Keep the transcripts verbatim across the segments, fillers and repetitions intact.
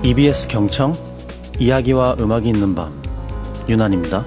이비에스 경청 이야기와 음악이 있는 밤 윤한입니다.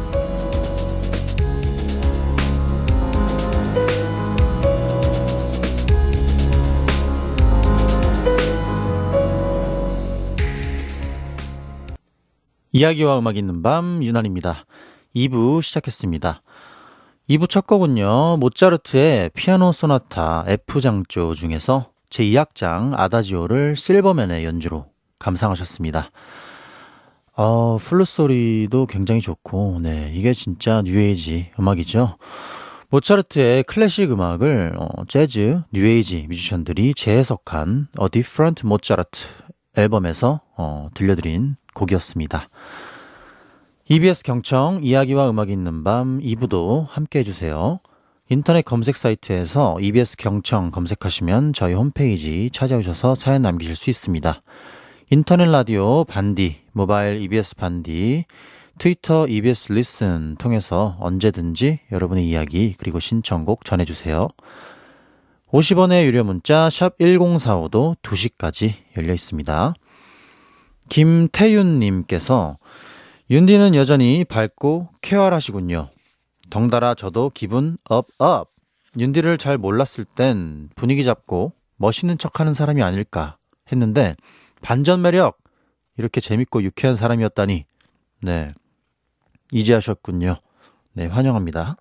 이야기와 음악이 있는 밤 윤한입니다. 이 부 시작했습니다. 이 부 첫 곡은요, 모차르트의 피아노 소나타 F장조 중에서 제이 악장 아다지오를 실버맨의 연주로 감상하셨습니다. 어, 플룻 소리도 굉장히 좋고, 네, 이게 진짜 뉴에이지 음악이죠. 모차르트의 클래식 음악을 어, 재즈, 뉴에이지 뮤지션들이 재해석한 A Different Mozart 앨범에서 어, 들려드린 곡이었습니다. 이비에스 경청 이야기와 음악이 있는 밤 이 부도 함께 해주세요. 인터넷 검색 사이트에서 이비에스 경청 검색하시면 저희 홈페이지 찾아오셔서 사연 남기실 수 있습니다. 인터넷 라디오 반디, 모바일 이비에스 반디, 트위터 이비에스 리슨 통해서 언제든지 여러분의 이야기 그리고 신청곡 전해주세요. 오십 원의 유료 문자 샵 일공사오도 두 시까지 열려 있습니다. 김태윤님께서 윤디는 여전히 밝고 쾌활하시군요. 덩달아 저도 기분 업업. 윤디를 잘 몰랐을 땐 분위기 잡고 멋있는 척하는 사람이 아닐까 했는데 반전 매력! 이렇게 재밌고 유쾌한 사람이었다니. 네, 이제 하셨군요. 네, 환영합니다.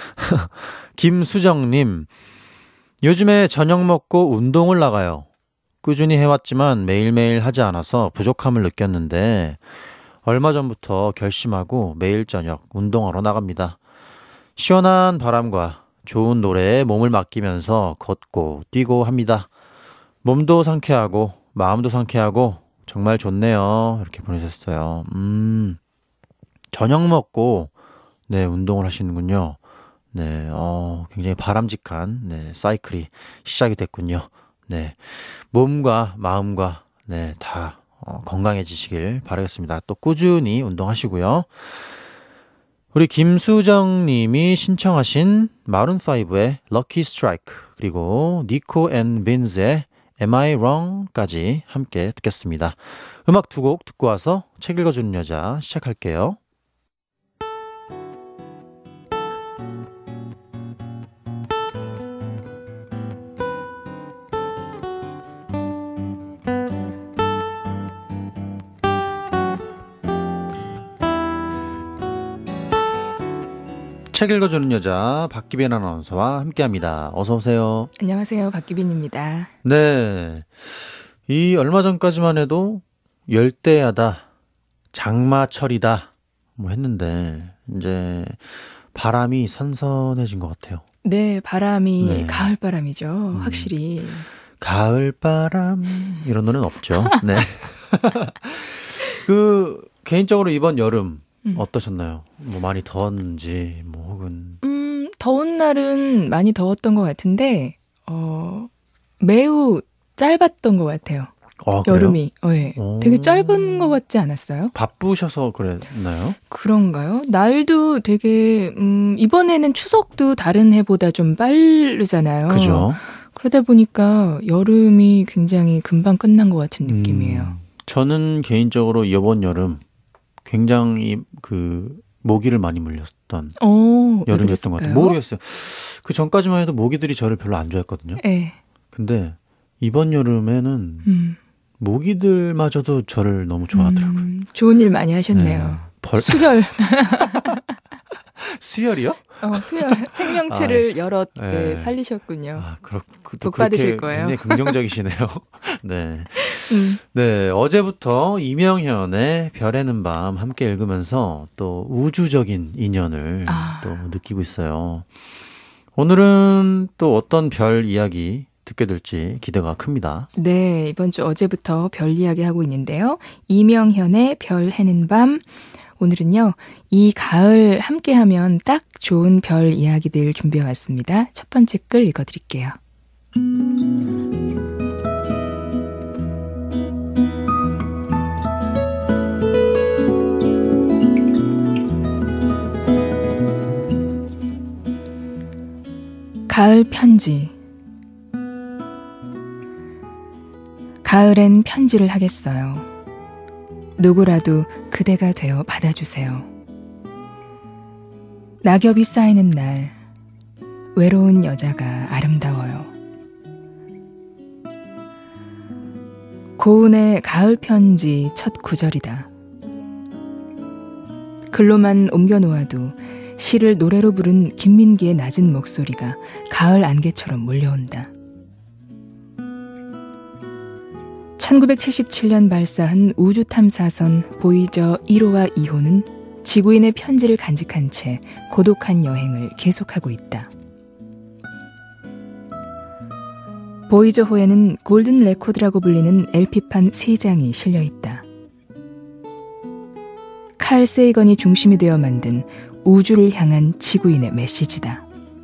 김수정님, 요즘에 저녁 먹고 운동을 나가요. 꾸준히 해왔지만 매일매일 하지 않아서 부족함을 느꼈는데 얼마 전부터 결심하고 매일 저녁 운동하러 나갑니다. 시원한 바람과 좋은 노래에 몸을 맡기면서 걷고 뛰고 합니다. 몸도 상쾌하고 마음도 상쾌하고 정말 좋네요. 이렇게 보내셨어요. 음, 저녁 먹고 네, 운동을 하시는군요. 네, 어, 굉장히 바람직한 네, 사이클이 시작이 됐군요. 네, 몸과 마음과 네, 다 어, 건강해지시길 바라겠습니다. 또 꾸준히 운동하시고요. 우리 김수정 님이 신청하신 마룬파이브의 Lucky Strike 그리고 니코 앤 빈즈의 Am I Wrong까지 함께 듣겠습니다. 음악 두 곡 듣고 와서 책 읽어주는 여자 시작할게요. 책 읽어주는 여자 박기빈 아나운서와 함께합니다. 어서 오세요. 안녕하세요. 박기빈입니다. 네, 이 얼마 전까지만 해도 열대야다, 장마철이다 뭐 했는데 이제 바람이 선선해진 것 같아요. 네, 바람이 네. 가을바람이죠. 음, 확실히. 가을바람 이런 노래는 없죠. 네. 그 개인적으로 이번 여름 음. 어떠셨나요? 뭐 많이 더웠는지 뭐 혹은 음, 더운 날은 많이 더웠던 것 같은데 어, 매우 짧았던 것 같아요. 아, 여름이. 어, 네. 되게 짧은 것 같지 않았어요? 바쁘셔서 그랬나요? 그런가요? 날도 되게 음, 이번에는 추석도 다른 해보다 좀 빠르잖아요. 그죠? 그러다 보니까 여름이 굉장히 금방 끝난 것 같은 느낌이에요. 음, 저는 개인적으로 이번 여름 굉장히 그 모기를 많이 물렸던 오, 여름이었던 것 같아요. 모르겠어요. 그 전까지만 해도 모기들이 저를 별로 안 좋아했거든요. 네. 근데 이번 여름에는 음. 모기들마저도 저를 너무 좋아하더라고요. 음, 좋은 일 많이 하셨네요. 네. 벌... 수혈. 수혈이요? 어, 수혈. 생명체를 아, 여러 네. 네, 살리셨군요. 아, 그렇, 복 받으실 거예요. 굉장히 긍정적이시네요. 네. 음. 네, 어제부터 이명현의 별에는 밤 함께 읽으면서 또 우주적인 인연을 아. 또 느끼고 있어요. 오늘은 또 어떤 별 이야기 듣게 될지 기대가 큽니다. 네, 이번 주 어제부터 별 이야기 하고 있는데요. 이명현의 별 해는 밤. 오늘은요, 이 가을 함께하면 딱 좋은 별 이야기들 준비해왔습니다. 첫 번째 글 읽어드릴게요. 가을 편지. 가을엔 편지를 하겠어요. 누구라도 그대가 되어 받아주세요. 낙엽이 쌓이는 날 외로운 여자가 아름다워요. 고은의 가을 편지 첫 구절이다. 글로만 옮겨놓아도 시를 노래로 부른 김민기의 낮은 목소리가 가을 안개처럼 몰려온다. 천구백칠십칠 년 발사한 우주탐사선 보이저 일 호와 이 호는 지구인의 편지를 간직한 채 고독한 여행을 계속하고 있다. 보이저호에는 골든 레코드라고 불리는 엘피판 세 장이 실려있다. 칼 세이건이 중심이 되어 만든 우주를 향한 지구인의 메시지다.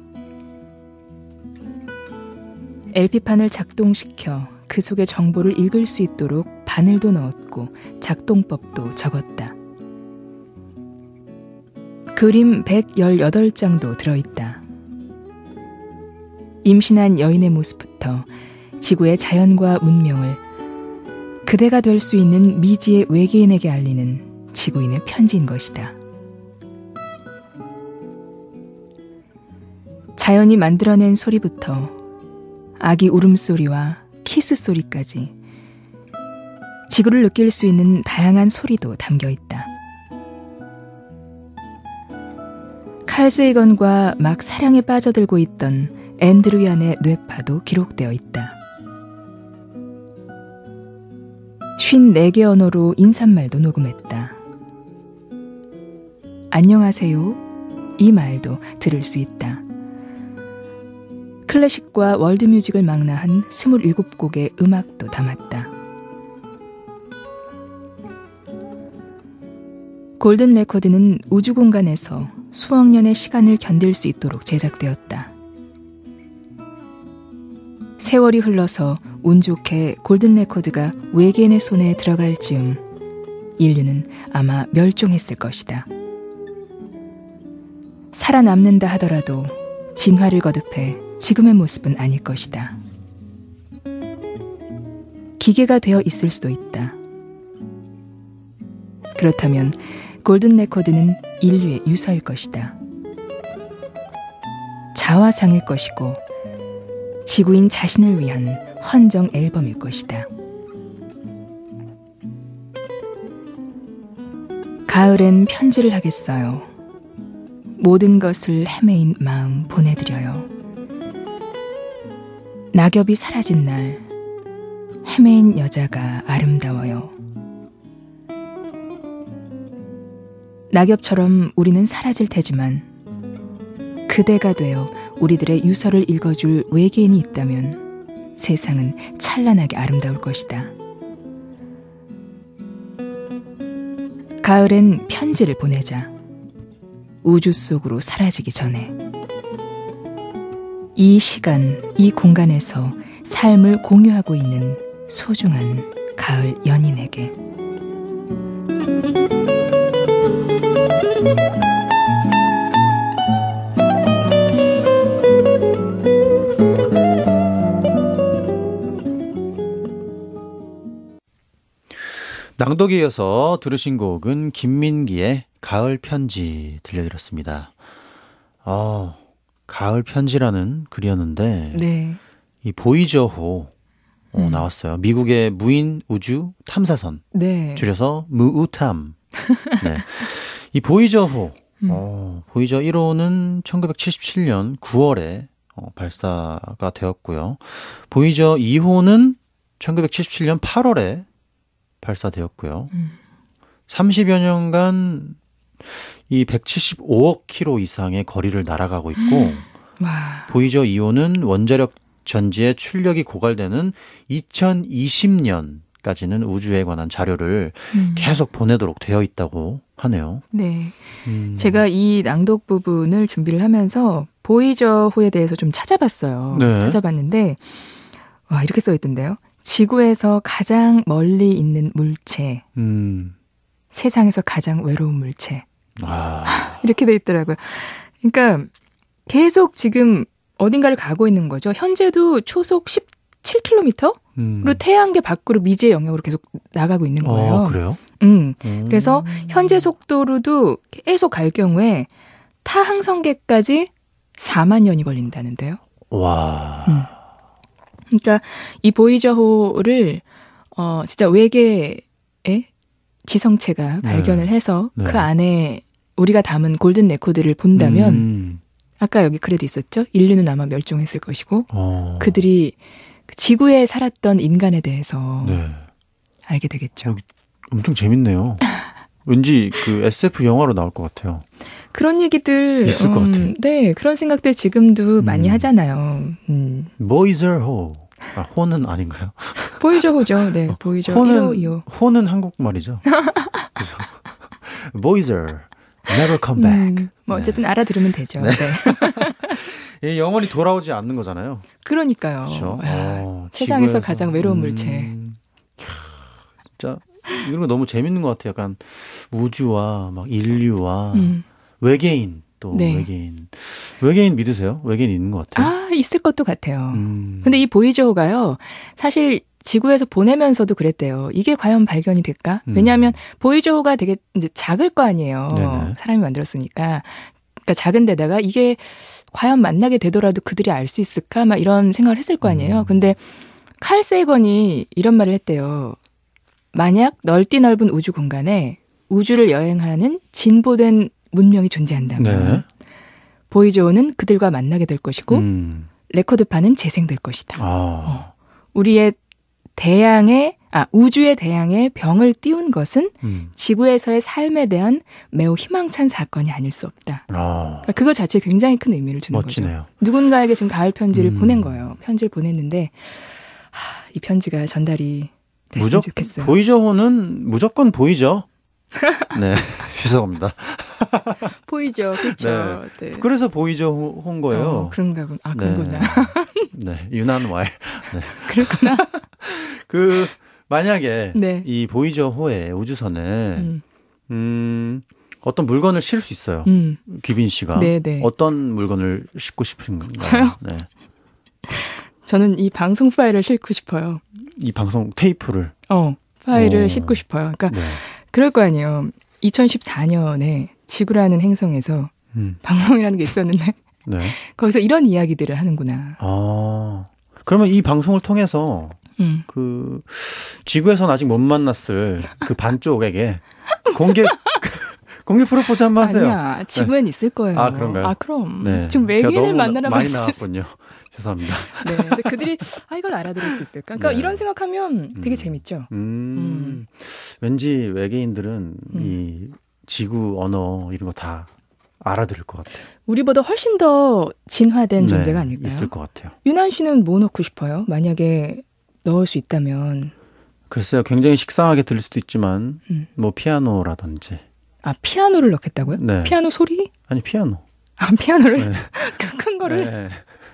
엘피판을 작동시켜 그 속의 정보를 읽을 수 있도록 바늘도 넣었고 작동법도 적었다. 그림 백십팔 장도 들어있다. 임신한 여인의 모습부터 지구의 자연과 문명을 그대가 될 수 있는 미지의 외계인에게 알리는 지구인의 편지인 것이다. 자연이 만들어낸 소리부터 아기 울음소리와 키스 소리까지 지구를 느낄 수 있는 다양한 소리도 담겨 있다. 칼 세이건과 막 사랑에 빠져들고 있던 앤드류얀의 뇌파도 기록되어 있다. 쉰네 개 언어로 인사말도 녹음했다. 안녕하세요. 이 말도 들을 수 있다. 클래식과 월드뮤직을 망라한 스물일곱 곡의 음악도 담았다. 골든 레코드는 우주 공간에서 수억 년의 시간을 견딜 수 있도록 제작되었다. 세월이 흘러서 운 좋게 골든 레코드가 외계인의 손에 들어갈 즈음 인류는 아마 멸종했을 것이다. 살아남는다 하더라도 진화를 거듭해 지금의 모습은 아닐 것이다. 기계가 되어 있을 수도 있다. 그렇다면 골든 레코드는 인류의 유서일 것이다. 자화상일 것이고 지구인 자신을 위한 헌정 앨범일 것이다. 가을엔 편지를 하겠어요. 모든 것을 헤매인 마음 보내드려요. 낙엽이 사라진 날 헤매인 여자가 아름다워요. 낙엽처럼 우리는 사라질 테지만 그대가 되어 우리들의 유서를 읽어줄 외계인이 있다면 세상은 찬란하게 아름다울 것이다. 가을엔 편지를 보내자. 우주 속으로 사라지기 전에. 이 시간, 이 공간에서 삶을 공유하고 있는 소중한 가을 연인에게. 낭독에 이어서 들으신 곡은 김민기의 가을 편지 들려드렸습니다. 어, 가을 편지라는 글이었는데 네. 이 보이저호 어, 음. 나왔어요. 미국의 무인 우주 탐사선 네. 줄여서 무우탐. 네. 이 보이저호 음. 어, 보이저 일 호는 천구백칠십칠 년 구월에 어, 발사가 되었고요. 보이저 이 호는 천구백칠십칠 년 팔월에 발사되었고요. 음. 삼십여 년간 이 백칠십오억 킬로미터 이상의 거리를 날아가고 있고 음. 와. 보이저 이 호는 원자력 전지의 출력이 고갈되는 이천이십 년까지는 우주에 관한 자료를 음. 계속 보내도록 되어 있다고 하네요. 네. 음. 제가 이 낭독 부분을 준비를 하면서 보이저호에 대해서 좀 찾아봤어요. 네. 찾아봤는데 와, 이렇게 써 있던데요. 지구에서 가장 멀리 있는 물체, 음. 세상에서 가장 외로운 물체. 아. 이렇게 돼 있더라고요. 그러니까 계속 지금 어딘가를 가고 있는 거죠. 현재도 초속 칠 킬로미터로 음. 태양계 밖으로 미지의 영역으로 계속 나가고 있는 거예요. 어, 그래요? 음. 음. 그래서 현재 속도로도 계속 갈 경우에 타 항성계까지 사만 년이 걸린다는데요. 와. 음. 그러니까 이 보이저호를 어, 진짜 외계의 지성체가 네. 발견을 해서 네. 그 안에 우리가 담은 골든 레코드를 본다면 음. 아까 여기 그래도 있었죠. 인류는 아마 멸종했을 것이고 어. 그들이 지구에 살았던 인간에 대해서 네. 알게 되겠죠. 어, 엄청 재밌네요. 왠지 그 에스에프 영화로 나올 것 같아요. 그런 얘기들 있을 것 같아요. 네, 그런 생각들 지금도 음. 많이 하잖아요. 음. 보이저호. 아, 호는 아닌가요? 보이저호죠. 네, 보이저 호는 일호, 이호. 호는 한국말이죠. 보이저 never come back. 음, 뭐 어쨌든 네. 알아들으면 되죠. 네. 네. 이 영원히 돌아오지 않는 거잖아요. 그러니까요. 그렇죠? 야, 어, 세상에서 지구에서. 가장 외로운 음, 물체. 진짜 이런 거 너무 재밌는 것 같아요. 약간 우주와 막 인류와 음. 외계인 또 네. 외계인 외계인 믿으세요? 외계인 있는 것 같아요. 아, 있을 것도 같아요. 음. 근데 이 보이저호가요. 사실 지구에서 보내면서도 그랬대요. 이게 과연 발견이 될까? 음. 왜냐하면 보이저호가 되게 이제 작을 거 아니에요. 네네. 사람이 만들었으니까. 그러니까 작은 데다가 이게 과연 만나게 되더라도 그들이 알 수 있을까? 막 이런 생각을 했을 거 아니에요. 음. 근데 칼 세이건이 이런 말을 했대요. 만약 넓디 넓은 우주 공간에 우주를 여행하는 진보된 문명이 존재한다면 네. 보이저호는 그들과 만나게 될 것이고 음. 레코드판은 재생될 것이다. 아. 어. 우리의 대양의 아 우주의 대양에 병을 띄운 것은 음. 지구에서의 삶에 대한 매우 희망찬 사건이 아닐 수 없다. 아. 그러니까 그거 자체에 굉장히 큰 의미를 주는 멋지네요. 거죠. 누군가에게 지금 가을 편지를 음. 보낸 거예요. 편지를 보냈는데 하, 이 편지가 전달이 됐으면 무조, 좋겠어요. 보이저호는 무조건 보이죠. 네, 죄송합니다. 보이죠, 그렇죠. 네. 네. 그래서 보이저호인 거예요. 어, 그런가 군. 아, 그런구나. 네, 네 유난왈. 네. 그렇구나. 그 만약에 네. 이 보이저호의 우주선에 음. 음, 어떤 물건을 실을 수 있어요. 음. 귀빈 씨가 네네. 어떤 물건을 싣고 싶으신가요? 저요? 네. 저는 이 방송 파일을 싣고 싶어요. 이 방송 테이프를. 어, 파일을 오. 싣고 싶어요. 그러니까 네. 그럴 거 아니에요. 이천십사 년에 지구라는 행성에서 음. 방송이라는 게 있었는데 네. 거기서 이런 이야기들을 하는구나. 아, 그러면 이 방송을 통해서 음. 그 지구에서는 아직 못 만났을 그 반쪽에게 공개 공개 프로포즈 한번 하세요. 아니야, 지구엔 네. 있을 거예요. 아, 그런가요? 아, 그럼. 네. 지금 외계인을 만나라 많이 말씀. 나왔군요. 죄송합니다. 네, 근데 그들이 아 이걸 알아들을 수 있을까? 그러니까 네. 이런 생각하면 되게 음. 재밌죠. 음, 음. 왠지 외계인들은 음. 이 지구 언어 이런 거 다 알아들을 것 같아요. 우리보다 훨씬 더 진화된 네, 존재가 아닐까요? 있을 것 같아요. 유난 씨는 뭐 넣고 싶어요? 만약에 넣을 수 있다면. 글쎄요, 굉장히 식상하게 들릴 수도 있지만 음. 뭐 피아노라든지. 아, 피아노를 넣겠다고요? 네. 피아노 소리? 아니 피아노. 아, 피아노를 네. 그 큰 거를. 네.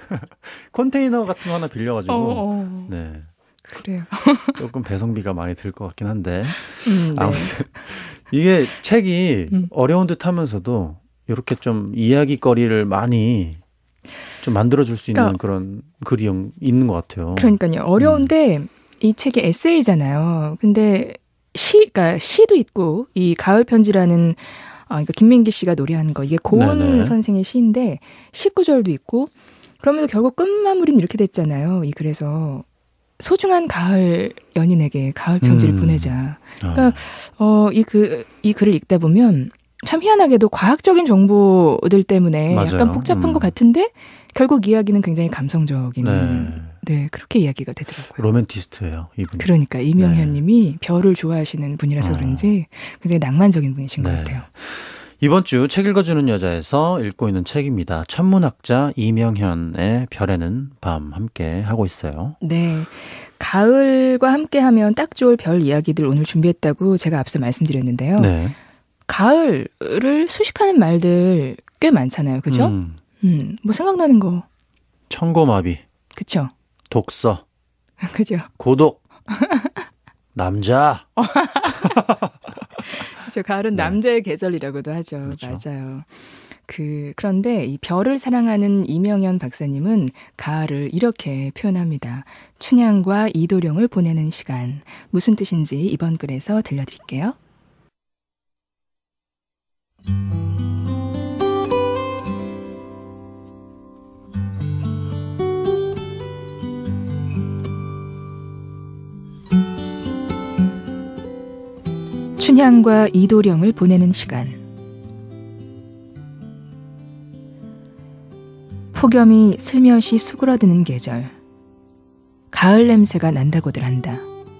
컨테이너 같은 거 하나 빌려가지고. 어, 어. 네. 그래요. 조금 배송비가 많이 들 것 같긴 한데. 음, 네. 아무튼 이게 책이 음. 어려운 듯 하면서도 이렇게 좀 이야기거리를 많이 좀 만들어줄 수 있는 그러니까, 그런 글이 있는 것 같아요. 그러니까요. 어려운데 음. 이 책이 에세이잖아요. 근데 시, 그러니까 시도 있고 이 가을 편지라는 아, 그러니까 김민기 씨가 노래한 거 이게 고은 네네. 선생의 시인데 십구절도 있고 그러면서 결국 끝마무리는 이렇게 됐잖아요. 이 그래서 소중한 가을 연인에게 가을 편지를 음. 보내자. 어. 그러니까 어, 이 그, 이 글을 읽다 보면 참 희한하게도 과학적인 정보들 때문에 맞아요. 약간 복잡한 음. 것 같은데 결국 이야기는 굉장히 감성적인 네. 네, 그렇게 이야기가 되더라고요. 로맨티스트예요, 이분. 그러니까 이명현 네. 님이 별을 좋아하시는 분이라서 어. 그런지 굉장히 낭만적인 분이신 네. 것 같아요. 이번 주 책 읽어주는 여자에서 읽고 있는 책입니다. 천문학자 이명현의 별에는 밤 함께 하고 있어요. 네. 가을과 함께하면 딱 좋을 별 이야기들 오늘 준비했다고 제가 앞서 말씀드렸는데요. 네. 가을을 수식하는 말들 꽤 많잖아요. 그죠? 음, 음, 뭐 생각나는 거. 청고마비, 그쵸? 독서, 그죠? 고독, 남자. 그죠? 가을은 네. 남자의 계절이라고도 하죠. 그렇죠. 맞아요. 그, 그런데 이 별을 사랑하는 이명현 박사님은 가을을 이렇게 표현합니다. 춘향과 이도령을 보내는 시간. 무슨 뜻인지 이번 글에서 들려드릴게요. 춘향과 이도령을 보내는 시간. 폭염이 슬며시 수그러드는 계절. 가을 냄새가 난다고들 한다.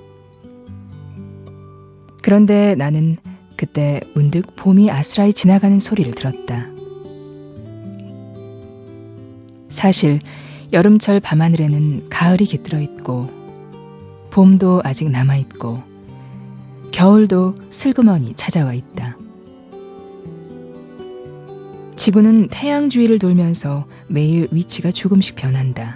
그런데 나는 그때 문득 봄이 아스라이 지나가는 소리를 들었다. 사실 여름철 밤하늘에는 가을이 깃들어 있고 봄도 아직 남아있고 겨울도 슬그머니 찾아와 있다. 지구는 태양 주위를 돌면서 매일 위치가 조금씩 변한다.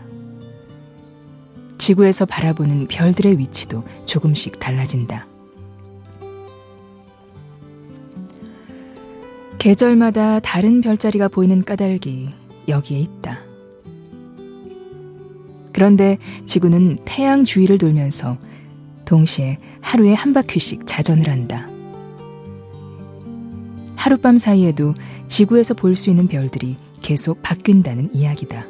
지구에서 바라보는 별들의 위치도 조금씩 달라진다. 계절마다 다른 별자리가 보이는 까닭이 여기에 있다. 그런데 지구는 태양 주위를 돌면서 동시에 하루에 한 바퀴씩 자전을 한다. 하룻밤 사이에도 지구에서 볼 수 있는 별들이 계속 바뀐다는 이야기다.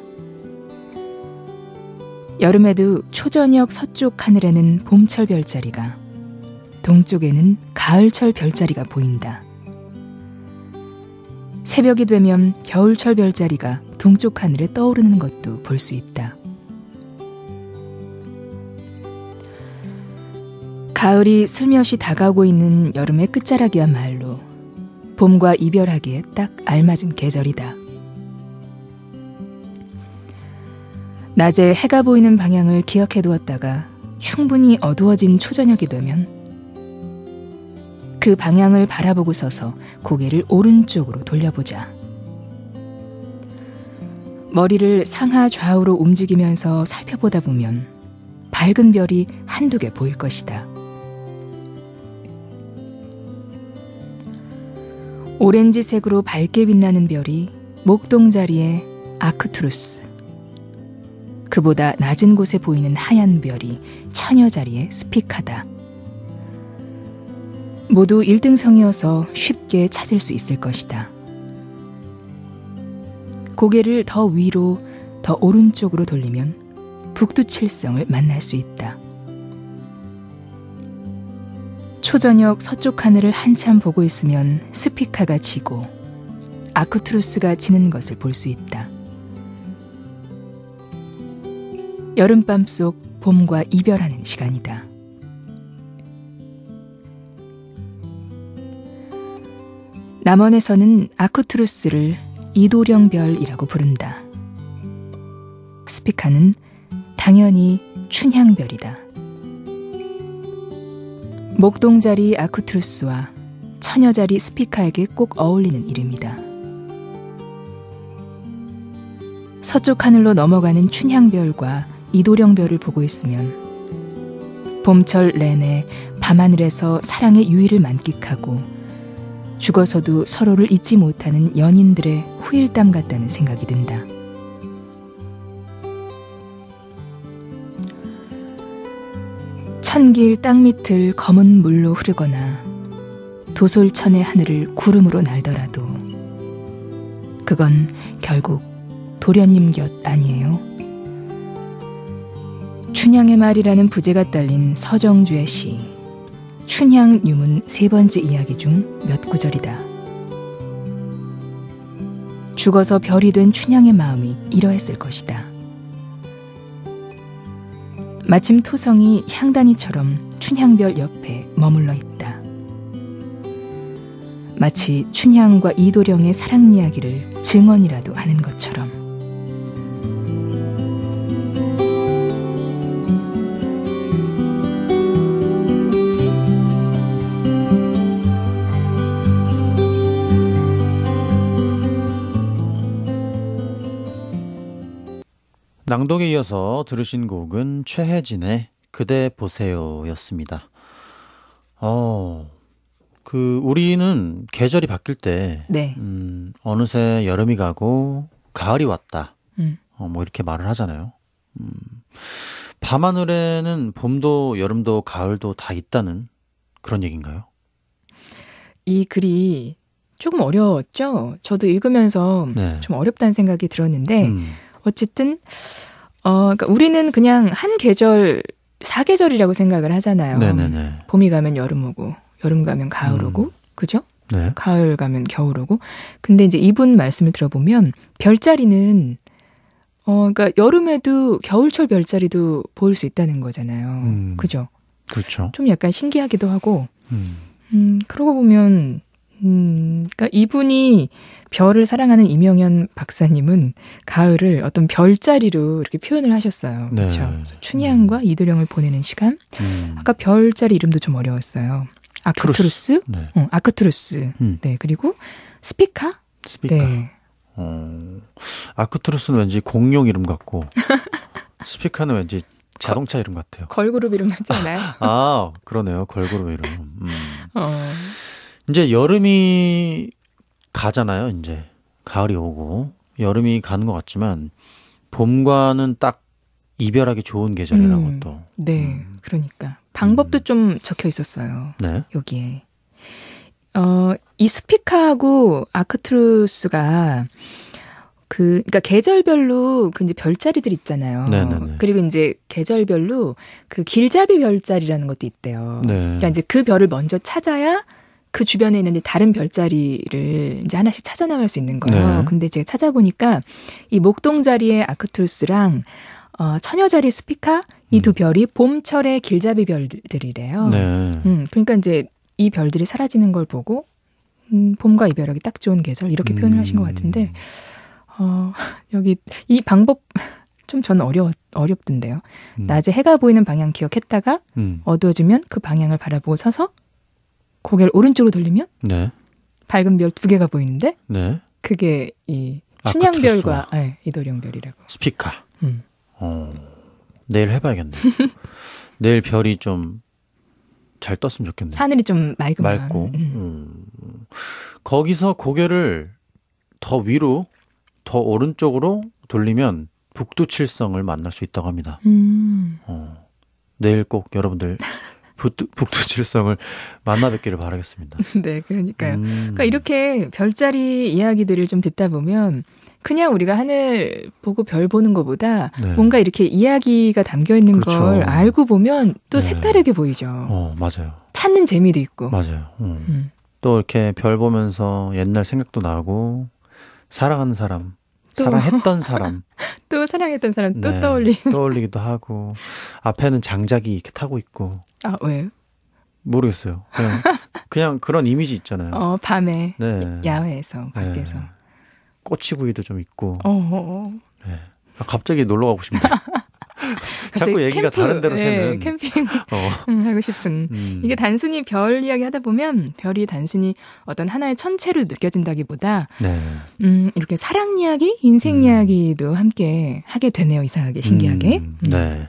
여름에도 초저녁 서쪽 하늘에는 봄철 별자리가, 동쪽에는 가을철 별자리가 보인다. 새벽이 되면 겨울철 별자리가 동쪽 하늘에 떠오르는 것도 볼 수 있다. 가을이 슬며시 다가오고 있는 여름의 끝자락이야말로 봄과 이별하기에 딱 알맞은 계절이다. 낮에 해가 보이는 방향을 기억해 두었다가 충분히 어두워진 초저녁이 되면 그 방향을 바라보고 서서 고개를 오른쪽으로 돌려보자. 머리를 상하 좌우로 움직이면서 살펴보다 보면 밝은 별이 한두 개 보일 것이다. 오렌지색으로 밝게 빛나는 별이 목동자리의 아크투루스, 그보다 낮은 곳에 보이는 하얀 별이 처녀자리의 스피카다. 모두 일등성이어서 쉽게 찾을 수 있을 것이다. 고개를 더 위로, 더 오른쪽으로 돌리면 북두칠성을 만날 수 있다. 초저녁 서쪽 하늘을 한참 보고 있으면 스피카가 지고 아크투루스가 지는 것을 볼 수 있다. 여름밤 속 봄과 이별하는 시간이다. 남원에서는 아크투루스를 이도령별이라고 부른다. 스피카는 당연히 춘향별이다. 목동자리 아크투루스와 처녀자리 스피카에게 꼭 어울리는 이름이다. 서쪽 하늘로 넘어가는 춘향별과 이도령별을 보고 있으면 봄철 내내 밤하늘에서 사랑의 유의를 만끽하고 죽어서도 서로를 잊지 못하는 연인들의 후일담 같다는 생각이 든다. 천길 땅밑을 검은 물로 흐르거나 도솔천의 하늘을 구름으로 날더라도 그건 결국 도련님 곁 아니에요. 춘향의 말이라는 부제가 딸린 서정주의 시 춘향 유문 세 번째 이야기 중 몇 구절이다. 죽어서 별이 된 춘향의 마음이 이러했을 것이다. 마침 토성이 향단이처럼 춘향별 옆에 머물러 있다. 마치 춘향과 이도령의 사랑 이야기를 증언이라도 하는 것처럼. 낭독에 이어서 들으신 곡은 최혜진의 그대 보세요 였습니다. 어, 그 우리는 계절이 바뀔 때 네. 음, 어느새 여름이 가고 가을이 왔다. 음. 어, 뭐 이렇게 말을 하잖아요. 음, 밤하늘에는 봄도 여름도 가을도 다 있다는 그런 얘기인가요? 이 글이 조금 어려웠죠? 저도 읽으면서 네. 좀 어렵다는 생각이 들었는데 음, 어쨌든 어, 그러니까 우리는 그냥 한 계절, 사계절이라고 생각을 하잖아요. 네네네. 봄이 가면 여름 오고 여름 가면 가을 오고 음. 그죠? 네. 가을 가면 겨울 오고. 근데 이제 이분 말씀을 들어보면 별자리는 어, 그러니까 여름에도 겨울철 별자리도 보일 수 있다는 거잖아요. 음. 그죠? 그렇죠. 좀 약간 신기하기도 하고. 음, 음, 그러고 보면 음, 그러니까 이분이 별을 사랑하는 이명현 박사님은 가을을 어떤 별자리로 이렇게 표현을 하셨어요. 네. 그렇죠? 춘향과 이도령을 보내는 시간. 음. 아까 별자리 이름도 좀 어려웠어요. 아크투루스, 네. 어, 아크투루스. 음. 네, 그리고 스피카. 스피커. 네, 어, 아크투루스는 왠지 공룡 이름 같고 스피커는 왠지 자동차 이름 같아요. 걸그룹 이름 같지 않아요? 아, 그러네요. 걸그룹 이름. 음. 어, 이제 여름이 가잖아요. 이제 가을이 오고 여름이 가는 것 같지만 봄과는 딱 이별하기 좋은 계절이라고 음, 또. 네, 음. 그러니까 방법도 좀 적혀 있었어요. 네. 여기에. 어, 이 스피카하고 아크투루스가 그, 그러니까 계절별로 그 이제 별자리들 있잖아요. 네네네. 그리고 이제 계절별로 그 길잡이 별자리라는 것도 있대요. 네. 그러니까 이제 그 별을 먼저 찾아야 그 주변에 있는 다른 별자리를 이제 하나씩 찾아나갈 수 있는 거예요. 네. 근데 제가 찾아보니까 이 목동자리의 아크투루스랑 어, 처녀자리의 스피카 이 두 음. 별이 봄철의 길잡이 별들이래요. 네. 음, 그러니까 이제 이 별들이 사라지는 걸 보고 음, 봄과 이별하기 딱 좋은 계절 이렇게 표현을 하신 것 같은데 어, 여기 이 방법 좀 저는 어려 어렵던데요. 음. 낮에 해가 보이는 방향 기억했다가 음. 어두워지면 그 방향을 바라보고 서서 고개를 오른쪽으로 돌리면 네. 밝은 별 두 개가 보이는데 네. 그게 이 아크투루스와 춘향별과 네, 이도령별이라고. 스피커. 음. 어, 내일 해봐야겠네요. 내일 별이 좀 잘 떴으면 좋겠네요. 하늘이 좀 맑으면. 맑고. 음. 음. 거기서 고개를 더 위로, 더 오른쪽으로 돌리면 북두칠성을 만날 수 있다고 합니다. 음. 어, 내일 꼭 여러분들 북두, 북두칠성을 만나 뵙기를 바라겠습니다. 네, 그러니까요. 음. 그러니까 이렇게 별자리 이야기들을 좀 듣다 보면 그냥 우리가 하늘 보고 별 보는 것보다 네. 뭔가 이렇게 이야기가 담겨 있는 그렇죠. 걸 알고 보면 또 네. 색다르게 보이죠. 어, 맞아요. 찾는 재미도 있고. 맞아요. 음. 음. 또 이렇게 별 보면서 옛날 생각도 나고 사랑하는 사람, 또. 사랑했던 사람 또 사랑했던 사람 또 네, 떠올리. 떠올리기도 하고 앞에는 장작이 이렇게 타고 있고 아, 왜요? 모르겠어요. 그냥 그냥 그런 이미지 있잖아요. 어, 밤에 네. 야외에서 밖에서. 네. 꼬치구이도 좀 있고. 어, 어, 어. 네. 아, 갑자기 놀러 가고 싶네. 자꾸 갑자기 얘기가 캠프, 다른 데로 네, 새는. 캠핑 어. 음, 하고 싶은. 음. 이게 단순히 별 이야기 하다 보면 별이 단순히 어떤 하나의 천체로 느껴진다기보다 네. 음, 이렇게 사랑 이야기, 인생 음. 이야기도 함께 하게 되네요. 이상하게, 신기하게. 음, 네.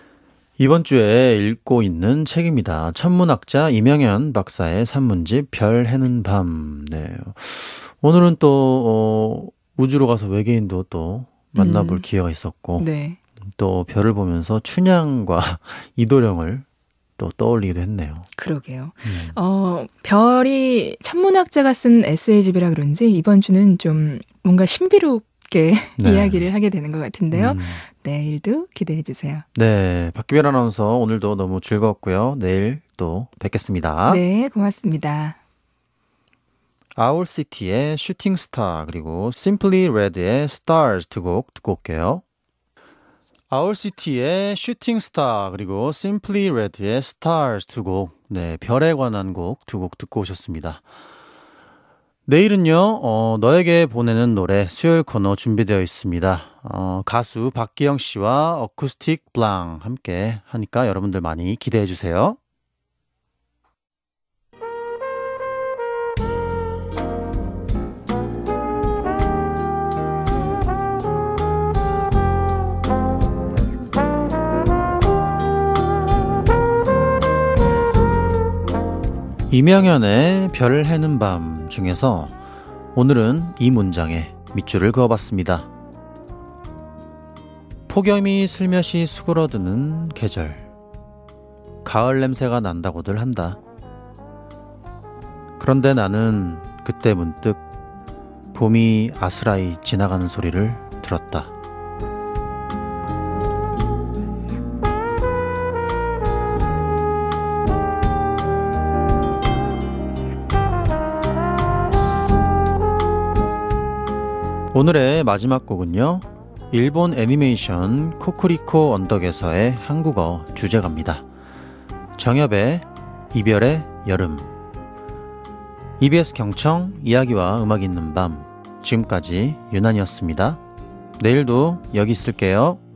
이번 주에 읽고 있는 책입니다. 천문학자 이명현 박사의 산문집 별 해는 밤. 네. 오늘은 또 어, 우주로 가서 외계인도 또 만나볼 음. 기회가 있었고 네. 또 별을 보면서 춘향과 이도령을 또 떠올리기도 했네요. 그러게요. 음. 어, 별이 천문학자가 쓴 에세이집이라 그런지 이번 주는 좀 뭔가 신비롭게 네. 이야기를 하게 되는 것 같은데요. 음. 내일도 기대해 주세요. 네, 박기별 아나운서 오늘도 너무 즐거웠고요. 내일 또 뵙겠습니다. 네, 고맙습니다. Our City의 Shooting Star 그리고 Simply Red의 Stars 두 곡 듣고 올게요. Our City의 Shooting Star 그리고 Simply Red의 Stars 두 곡, 네, 별에 관한 곡 두 곡 듣고 오셨습니다. 내일은요, 어, 너에게 보내는 노래 수요일 코너 준비되어 있습니다. 어, 가수 박기영 씨와 어쿠스틱 블랑 함께 하니까 여러분들 많이 기대해 주세요. 이명현의 별 해는 밤 중에서 오늘은 이 문장에 밑줄을 그어봤습니다. 폭염이 슬며시 수그러드는 계절, 가을 냄새가 난다고들 한다. 그런데 나는 그때 문득 봄이 아스라이 지나가는 소리를 들었다. 오늘의 마지막 곡은요, 일본 애니메이션 코쿠리코 언덕에서의 한국어 주제가입니다. 정엽의 이별의 여름. 이비에스 경청 이야기와 음악 있는 밤, 지금까지 유난이었습니다. 내일도 여기 있을게요.